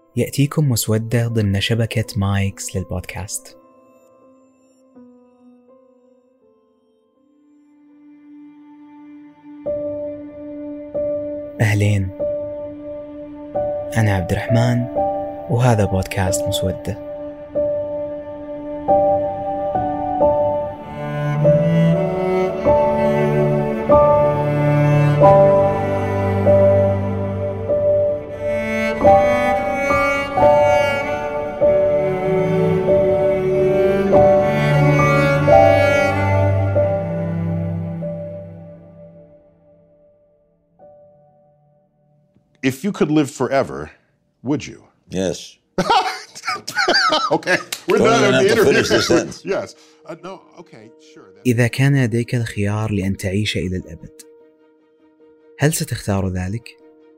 يأتيكم مسودة ضمن شبكة مايكس للبودكاست. أهلين، أنا عبد الرحمن وهذا بودكاست مسودة. If you could live forever, would you? Yes. Okay. We're not on the interview. Yes. No. Okay. Sure. إذا كان لديك الخيار لأن تعيش إلى الأبد، هل ستختار ذلك؟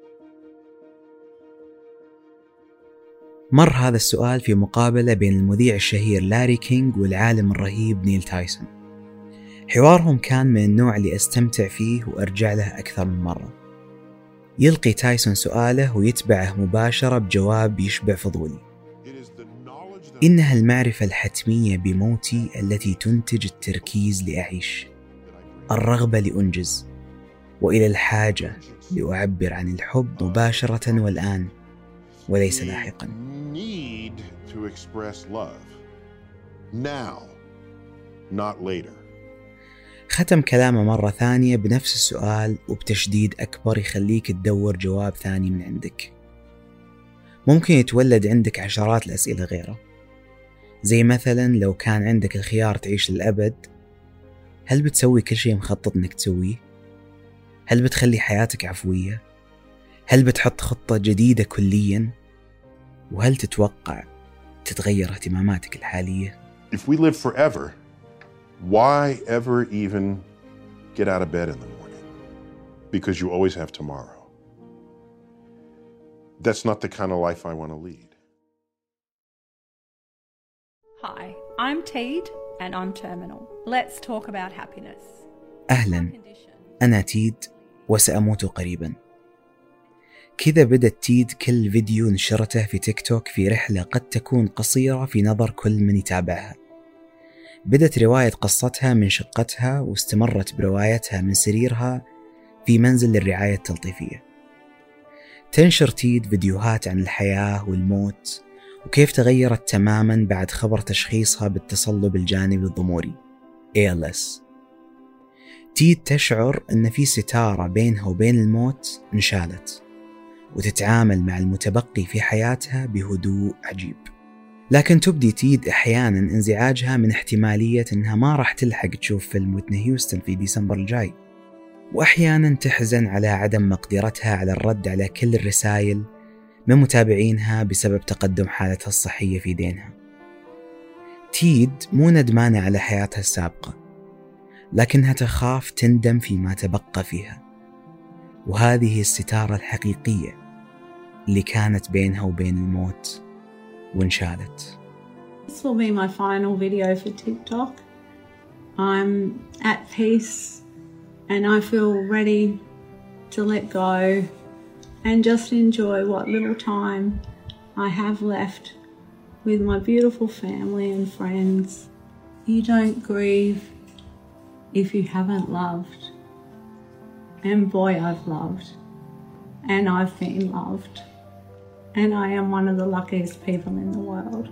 مر هذا السؤال في مقابلة بين المذيع الشهير لاري كينغ والعالم الرهيب نيل تايسون. حوارهم كان من النوع اللي أستمتع فيه وأرجع له أكثر من مرة. يلقي تايسون سؤاله ويتبعه مباشرة بجواب يشبع فضولي: إنها المعرفة الحتمية بموتي التي تنتج التركيز لأعيش، الرغبة لأنجز، وإلى الحاجة لأعبر عن الحب مباشرة والآن وليس لاحقا. Need to express love now, not later. ختم كلامه مرة ثانية بنفس السؤال وبتشديد أكبر يخليك تدور جواب ثاني من عندك. ممكن يتولد عندك عشرات الأسئلة غيره، زي مثلا لو كان عندك الخيار تعيش للأبد، هل بتسوي كل شيء مخطط إنك تسويه؟ هل بتخلي حياتك عفوية؟ هل بتحط خطة جديدة كليا؟ وهل تتوقع تتغير اهتماماتك الحالية؟ If we live forever, why ever even get out of bed in the morning? Because you always have tomorrow. That's not the kind of life I want to lead. Hi, I'm Teed and I'm terminal. Let's talk about happiness. أهلا، أنا تيد وسأموت قريبا. كذا بدأت تيد كل فيديو نشرته في تيك توك في رحلة قد تكون قصيرة في نظر كل من يتابعها. بدت رواية قصتها من شقتها واستمرت بروايتها من سريرها في منزل للرعاية التلطيفية. تنشر تيد فيديوهات عن الحياة والموت وكيف تغيرت تماما بعد خبر تشخيصها بالتصلب الجانبي الضموري ALS. تيد تشعر أن في ستارة بينها وبين الموت انشالت، وتتعامل مع المتبقي في حياتها بهدوء عجيب. لكن تبدي تيد أحيانا انزعاجها من احتمالية أنها ما راح تلحق تشوف فيلم ويتني هيوستن في ديسمبر الجاي، وأحيانا تحزن على عدم مقدرتها على الرد على كل الرسائل من متابعينها بسبب تقدم حالتها الصحية في دينها. تيد مو ندمانة على حياتها السابقة، لكنها تخاف تندم فيما تبقى فيها، وهذه الستارة الحقيقية اللي كانت بينها وبين الموت وانشالت. This will be my final video for TikTok. I'm at peace and I feel ready to let go and just enjoy what little time I have left with my beautiful family and friends. You don't grieve if you haven't loved. And boy, I've loved. And I've been loved. And I am one of the luckiest people in the world.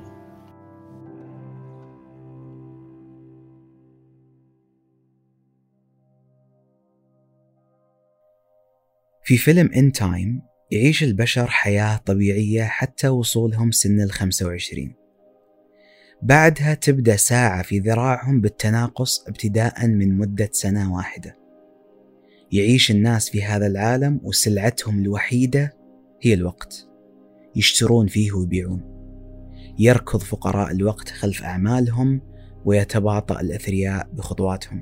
في فيلم In Time يعيش البشر حياة طبيعية حتى وصولهم سن 25. بعدها تبدأ ساعة في ذراعهم بالتناقص ابتداء من مدة سنة واحدة. يعيش الناس في هذا العالم وسلعتهم الوحيدة هي الوقت، يشترون فيه ويبيعون. يركض فقراء الوقت خلف أعمالهم ويتباطأ الأثرياء بخطواتهم.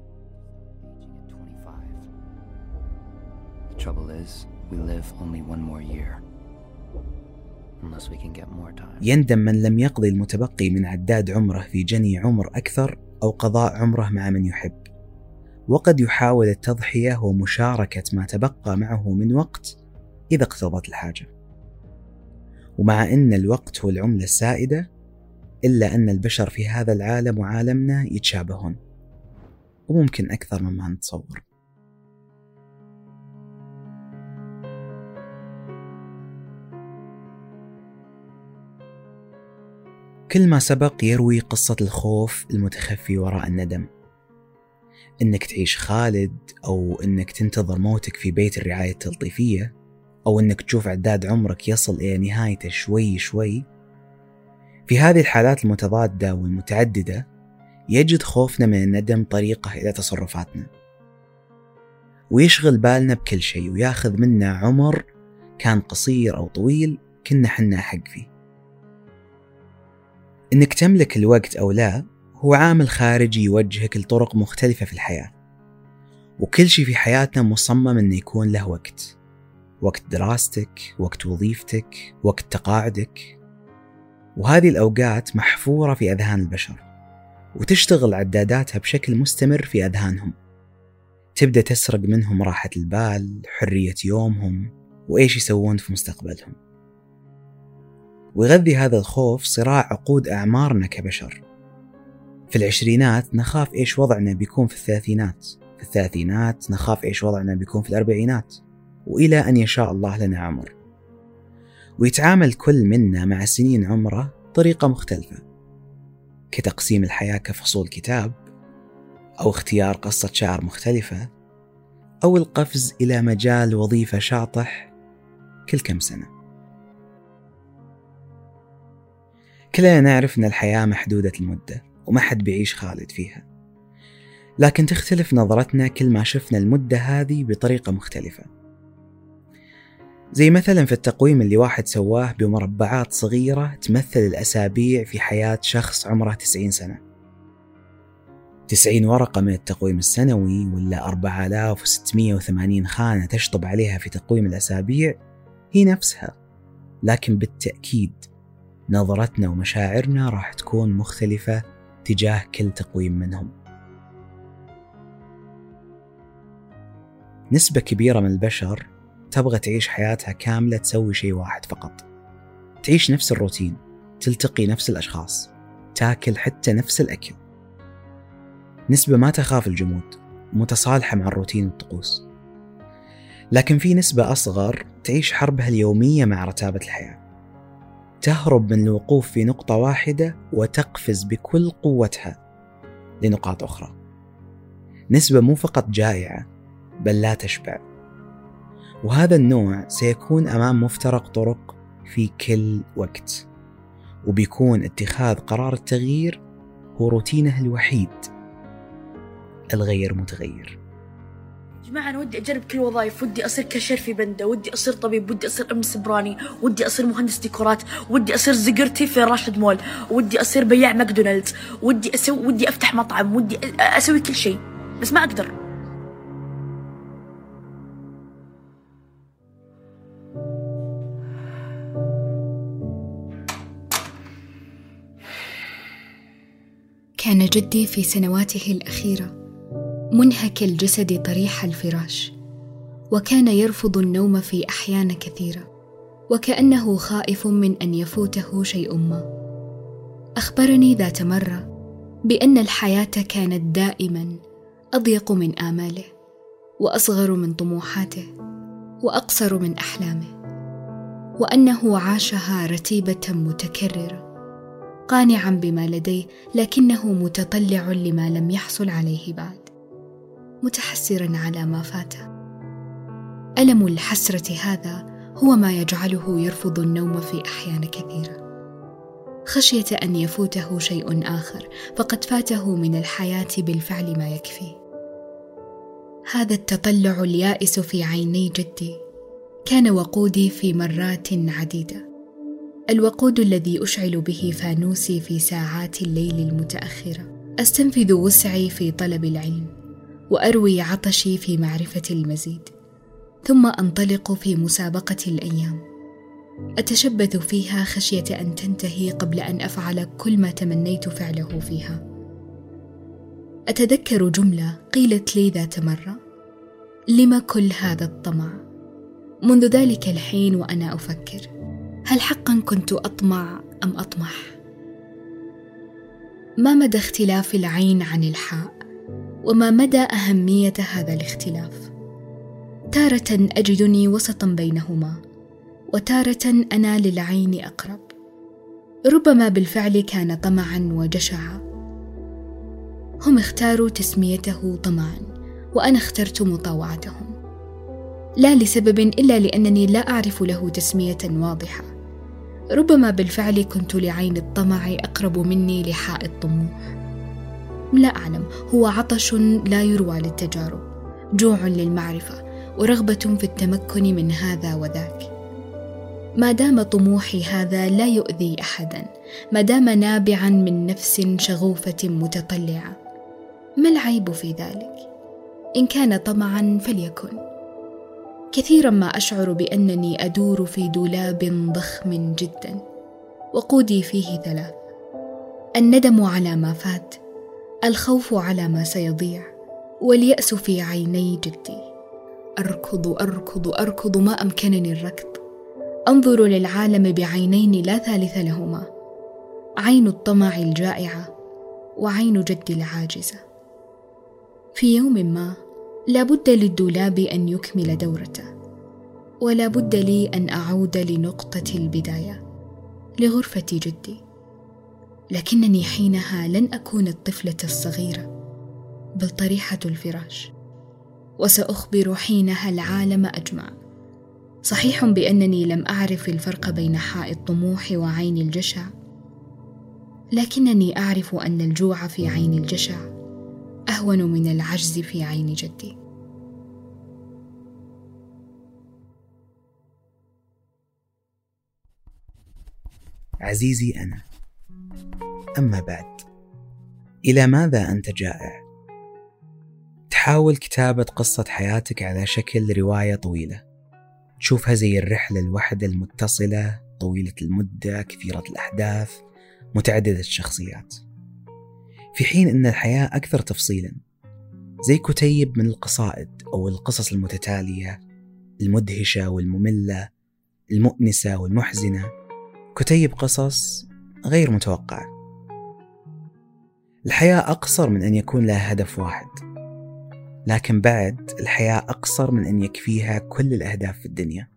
The trouble is, we live only one more year. Unless we can get more time. يندم من لم يقضي المتبقي من عداد عمره في جني عمر أكثر أو قضاء عمره مع من يحب، وقد يحاول التضحية ومشاركة ما تبقى معه من وقت إذا اقتضت الحاجة. ومع أن الوقت هو العملة السائدة، إلا أن البشر في هذا العالم وعالمنا يتشابهون، وممكن أكثر مما نتصور. كل ما سبق يروي قصة الخوف المتخفي وراء الندم، إنك تعيش خالد، أو إنك تنتظر موتك في بيت الرعاية التلطيفية، أو إنك تشوف عداد عمرك يصل إلى نهايته شوي شوي. في هذه الحالات المتضادة والمتعددة يجد خوفنا من الندم طريقة إلى تصرفاتنا، ويشغل بالنا بكل شيء، وياخذ منا عمر كان قصير أو طويل كنا حنا حق فيه. إنك تملك الوقت أو لا هو عامل خارجي يوجهك لطرق مختلفة في الحياة، وكل شيء في حياتنا مصمم إنه يكون له وقت. وقت دراستك، وقت وظيفتك، وقت تقاعدك. وهذه الأوقات محفورة في أذهان البشر، وتشتغل عداداتها بشكل مستمر في أذهانهم. تبدأ تسرق منهم راحة البال، حرية يومهم، وإيش يسوون في مستقبلهم. ويغذي هذا الخوف صراع عقود أعمارنا كبشر. في العشرينات نخاف إيش وضعنا بيكون في الثلاثينات، في الثلاثينات نخاف إيش وضعنا بيكون في الأربعينات، وإلى أن يشاء الله لنا عمر. ويتعامل كل منا مع سنين عمره طريقة مختلفة، كتقسيم الحياة كفصول كتاب، أو اختيار قصة شعر مختلفة، أو القفز إلى مجال وظيفة شاطح كل كم سنة. كلنا نعرف أن الحياة محدودة المدة، وما حد بيعيش خالد فيها، لكن تختلف نظرتنا كل ما شفنا المدة هذه بطريقة مختلفة. زي مثلا في التقويم اللي واحد سواه بمربعات صغيرة تمثل الأسابيع في حياة شخص عمره 90 سنة. 90 ورقة من التقويم السنوي، ولا 4680 خانة تشطب عليها في تقويم الأسابيع، هي نفسها، لكن بالتأكيد نظرتنا ومشاعرنا راح تكون مختلفة تجاه كل تقويم منهم. نسبة كبيرة من البشر تبغى تعيش حياتها كاملة تسوي شيء واحد فقط، تعيش نفس الروتين، تلتقي نفس الأشخاص، تاكل حتى نفس الأكل. نسبة ما تخاف الجمود، متصالحة مع الروتين والطقوس. لكن في نسبة أصغر تعيش حربها اليومية مع رتابة الحياة، تهرب من الوقوف في نقطة واحدة وتقفز بكل قوتها لنقاط أخرى. نسبة مو فقط جائعة بل لا تشبع، وهذا النوع سيكون أمام مفترق طرق في كل وقت، وبيكون اتخاذ قرار التغيير هو روتينه الوحيد الغير متغير. جماعة أنا ودي أجرب كل وظائف، ودي أصير كاشير في بندة، ودي أصير طبيب، ودي أصير أم سبراني، ودي أصير مهندس ديكورات، ودي أصير زقرتي في راشد مول، ودي أصير بياع ماكدونالدز، ودي أفتح مطعم، ودي أسوي كل شيء، بس ما أقدر. كان جدي في سنواته الأخيرة منهك الجسد طريح الفراش، وكان يرفض النوم في أحيان كثيرة، وكأنه خائف من أن يفوته شيء ما. أخبرني ذات مرة بأن الحياة كانت دائما أضيق من آماله، وأصغر من طموحاته، وأقصر من أحلامه، وأنه عاشها رتيبة متكررة، قانعا بما لديه لكنه متطلع لما لم يحصل عليه بعد، متحسرا على ما فاته. ألم الحسرة هذا هو ما يجعله يرفض النوم في أحيان كثيرة، خشية أن يفوته شيء آخر فقد فاته من الحياة بالفعل ما يكفي. هذا التطلع اليائس في عيني جدي كان وقودي في مرات عديدة، الوقود الذي أشعل به فانوسي في ساعات الليل المتأخرة، أستنفذ وسعي في طلب العلم، وأروي عطشي في معرفة المزيد، ثم أنطلق في مسابقة الأيام، أتشبث فيها خشية أن تنتهي قبل أن أفعل كل ما تمنيت فعله فيها. أتذكر جملة قيلت لي ذات مرة: لما كل هذا الطمع؟ منذ ذلك الحين وأنا أفكر، هل حقا كنت أطمع أم أطمح؟ ما مدى اختلاف العين عن الحاء؟ وما مدى أهمية هذا الاختلاف؟ تارة أجدني وسطا بينهما، وتارة أنا للعين أقرب. ربما بالفعل كان طمعا وجشعا. هم اختاروا تسميته طمعا، وأنا اخترت مطاوعتهم، لا لسبب إلا لأنني لا أعرف له تسمية واضحة. ربما بالفعل كنت لعين الطمع أقرب مني لحاء الطموح. لا أعلم، هو عطش لا يروى للتجارب، جوع للمعرفة، ورغبة في التمكن من هذا وذاك. ما دام طموحي هذا لا يؤذي أحدا، ما دام نابعا من نفس شغوفة متطلعة، ما العيب في ذلك؟ إن كان طمعا فليكن. كثيرا ما أشعر بأنني أدور في دولاب ضخم جدا، وقودي فيه 3: الندم على ما فات، الخوف على ما سيضيع، واليأس في عيني جدي. أركض ما أمكنني الركض. أنظر للعالم بعينين لا ثالث لهما: عين الطمع الجائعة، وعين جدي العاجزة. في يوم ما لا بد للدولاب أن يكمل دورته، ولا بد لي أن أعود لنقطة البداية، لغرفة جدي. لكنني حينها لن أكون الطفلة الصغيرة، بل طريحة الفراش، وسأخبر حينها العالم أجمع. صحيح بأنني لم أعرف الفرق بين حاء الطموح وعين الجشع، لكنني أعرف أن الجوع في عين الجشع أهون من العجز في عين جدي. عزيزي أنا، أما بعد، إلى ماذا أنت جائع؟ تحاول كتابة قصة حياتك على شكل رواية طويلة، تشوفها زي الرحلة الواحدة المتصلة، طويلة المدة، كثيرة الأحداث، متعددة الشخصيات، في حين أن الحياة أكثر تفصيلا، زي كتيب من القصائد أو القصص المتتالية، المدهشة والمملة، المؤنسة والمحزنة، كتيب قصص غير متوقعة. الحياة أقصر من أن يكون لها هدف واحد، لكن بعد الحياة أقصر من أن يكفيها كل الأهداف في الدنيا.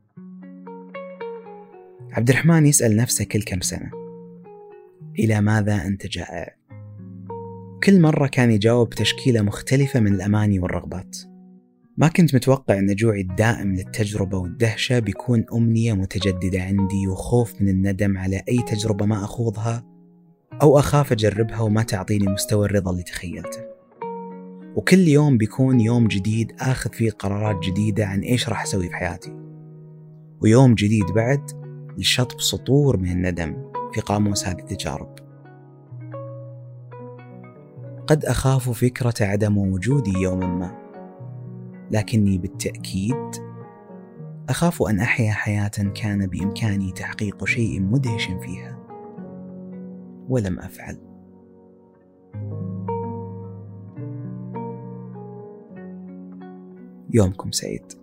عبد الرحمن يسأل نفسه كل كم سنة: إلى ماذا أنت جائع؟ كل مرة كان يجاوب بتشكيلة مختلفة من الأماني والرغبات. ما كنت متوقع أن جوعي الدائم للتجربة والدهشة بيكون أمنية متجددة عندي، وخوف من الندم على أي تجربة ما أخوضها، أو أخاف أجربها وما تعطيني مستوى الرضا اللي تخيلته. وكل يوم بيكون يوم جديد آخذ فيه قرارات جديدة عن إيش راح أسوي في حياتي، ويوم جديد بعد لشطب سطور من الندم في قاموس هذه التجارب. قد أخاف فكرة عدم وجودي يوما ما، لكني بالتأكيد أخاف أن أحيا حياة كان بإمكاني تحقيق شيء مدهش فيها ولم أفعل. يومكم سعيد.